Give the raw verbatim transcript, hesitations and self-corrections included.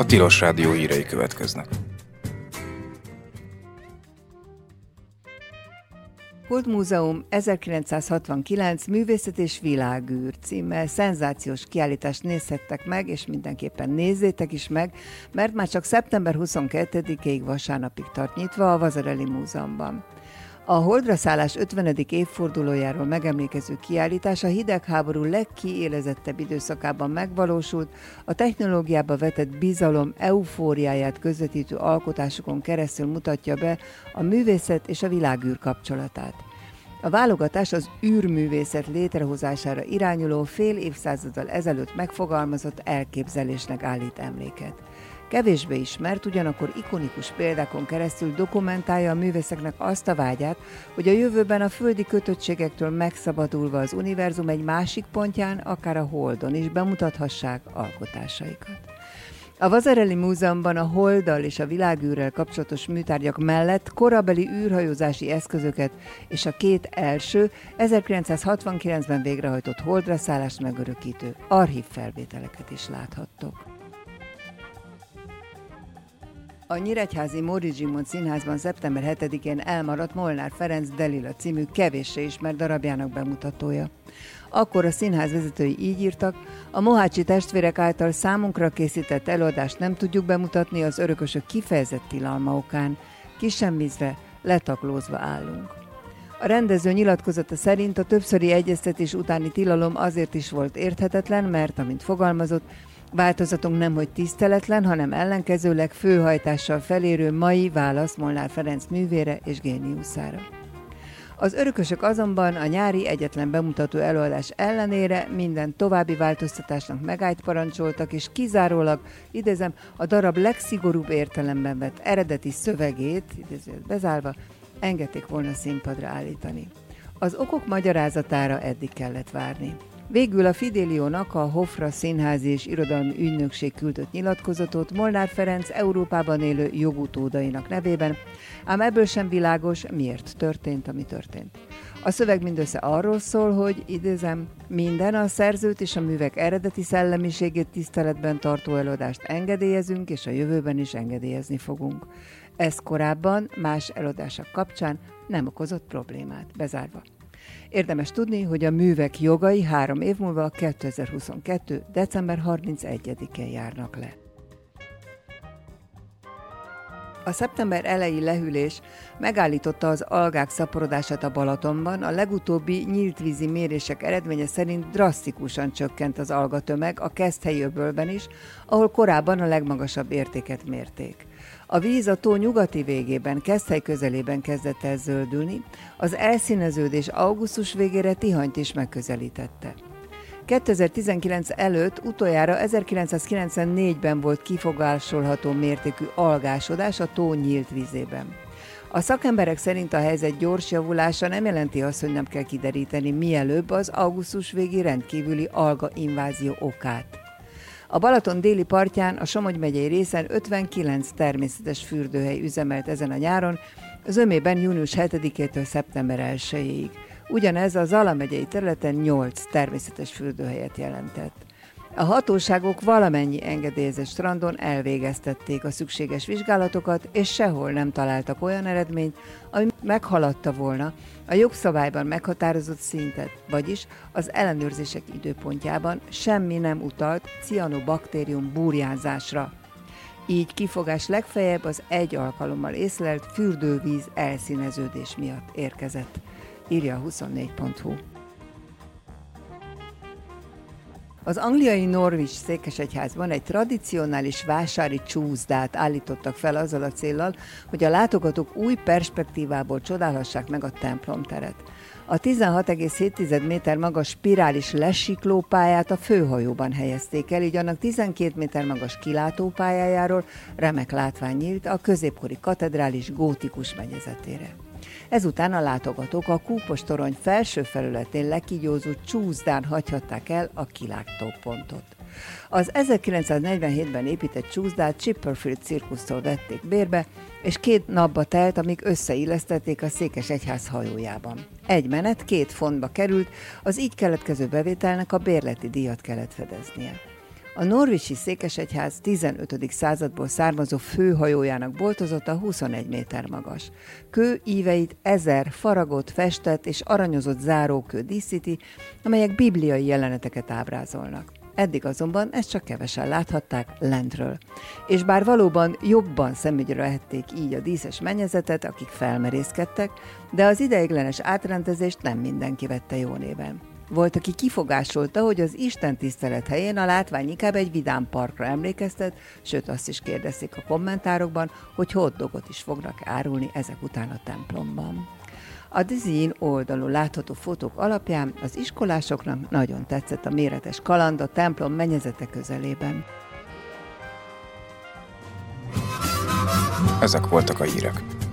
Tilos Rádió hírei következnek. Hold Múzeum ezerkilencszázhatvankilenc Művészet és világűr címmel szenzációs kiállítást nézhettek meg, és mindenképpen nézzétek is meg, mert már csak szeptember huszonkettedikéig vasárnapig tart nyitva a Vasarely Múzeumban. A Holdra szállás ötvenedik évfordulójáról megemlékező kiállítás a hidegháború legkiélezettebb időszakában megvalósult, a technológiába vetett bizalom eufóriáját közvetítő alkotásokon keresztül mutatja be a művészet és a világűr kapcsolatát. A válogatás az űrművészet létrehozására irányuló fél évszázaddal ezelőtt megfogalmazott elképzelésnek állít emléket. Kevésbé ismert, ugyanakkor ikonikus példákon keresztül dokumentálja a művészeknek azt a vágyát, hogy a jövőben a földi kötöttségektől megszabadulva az univerzum egy másik pontján, akár a Holdon is bemutathassák alkotásaikat. A Vasarely Múzeumban a Holddal és a világűrrel kapcsolatos műtárgyak mellett korabeli űrhajózási eszközöket és a két első ezerkilencszázhatvankilencben végrehajtott Holdra szállást megörökítő archív felvételeket is láthattok. A nyíregyházi Móricz Zsigmond Színházban szeptember hetedikén elmaradt Molnár Ferenc Delila című kevéssé ismert darabjának bemutatója. Akkor a színház vezetői így írtak: a Mohácsi testvérek által számunkra készített előadást nem tudjuk bemutatni az örökösök kifejezett tilalma okán. Kisemmizve, letaglózva állunk. A rendező nyilatkozata szerint a többszöri egyeztetés utáni tilalom azért is volt érthetetlen, mert, amint fogalmazott, változatunk nemhogy tiszteletlen, hanem ellenkezőleg főhajtással felérő mai válasz Molnár Ferenc művére és géniuszára. Az örökösök azonban a nyári egyetlen bemutató előadás ellenére minden további változtatásnak megállt parancsoltak, és kizárólag, idézem, a darab legszigorúbb értelemben vett eredeti szövegét, idézőt bezárva, engedték volna színpadra állítani. Az okok magyarázatára eddig kellett várni. Végül a Fidéliónak a Hofra Színházi és Irodalmi Ügynökség küldött nyilatkozatot Molnár Ferenc Európában élő jogutódainak nevében, ám ebből sem világos, miért történt, ami történt. A szöveg mindössze arról szól, hogy, idézem, minden a szerzőt és a művek eredeti szellemiségét tiszteletben tartó előadást engedélyezünk, és a jövőben is engedélyezni fogunk. Ez korábban más előadások kapcsán nem okozott problémát, bezárva. Érdemes tudni, hogy a művek jogai három év múlva kétezer-huszonkettő. december harmincegyedikén járnak le. A szeptember eleji lehűlés megállította az algák szaporodását a Balatonban, a legutóbbi nyíltvízi mérések eredménye szerint drasztikusan csökkent az algatömeg a Keszthelyi öbölben is, ahol korábban a legmagasabb értéket mérték. A víz a tó nyugati végében, Keszthely közelében kezdett el zöldülni, az elszíneződés augusztus végére Tihanyt is megközelítette. kétezer-tizenkilenc előtt utoljára ezerkilencszázkilencvennégyben volt kifogásolható mértékű algásodás a tó nyílt vízében. A szakemberek szerint a helyzet gyors javulása nem jelenti azt, hogy nem kell kideríteni mielőbb az augusztus végi rendkívüli alga invázió okát. A Balaton déli partján, a Somogy megyei részen ötvenkilenc természetes fürdőhely üzemelt ezen a nyáron, zömében június hetedikétől szeptember elsejéig. Ugyanez a Zala megyei területen nyolc természetes fürdőhelyet jelentett. A hatóságok valamennyi engedélyezett strandon elvégeztették a szükséges vizsgálatokat, és sehol nem találtak olyan eredményt, ami meghaladta volna a jogszabályban meghatározott szintet, vagyis az ellenőrzések időpontjában semmi nem utalt cianobaktérium burjánzásra. Így kifogás legfeljebb az egy alkalommal észlelt fürdővíz elszíneződés miatt érkezett, írja a huszonnégy pont hu. Az angliai Norwich székesegyházban egy tradicionális vásári csúszdát állítottak fel azzal a céllal, hogy a látogatók új perspektívából csodálhassák meg a templomteret. A tizenhat egész hét méter magas spirális lesiklópályát a főhajóban helyezték el, így annak tizenkét méter magas kilátópályájáról remek látvány nyílt a középkori katedrális gótikus mennyezetére. Ezután a látogatók a kúpos torony felső felületén lekígyózó csúszdán hagyhatták el a kilátópontot. Az ezerkilencszáznegyvenhétben épített csúszdát Chipperfield cirkusztól vették bérbe, és két napba telt, amíg összeillesztették a Székesegyház hajójában. Egy menet két fontba került, az így keletkező bevételnek a bérleti díjat kellett fedeznie. A norvégi székesegyház tizenötödik századból származó főhajójának boltozata huszonegy méter magas. Kő íveit ezer faragott, festett és aranyozott zárókő díszíti, amelyek bibliai jeleneteket ábrázolnak. Eddig azonban ezt csak kevesen láthatták lentről. És bár valóban jobban szemügyre vehették így a díszes mennyezetet, akik felmerészkedtek, de az ideiglenes átrendezést nem mindenki vette jó néven. Volt, aki kifogásolta, hogy az istentisztelet helyén a látvány inkább egy vidám parkra emlékeztet, sőt azt is kérdezték a kommentárokban, hogy hotdogot is fognak árulni ezek után a templomban. A Dizin oldalon látható fotók alapján az iskolásoknak nagyon tetszett a méretes kaland a templom mennyezete közelében. Ezek voltak a hírek.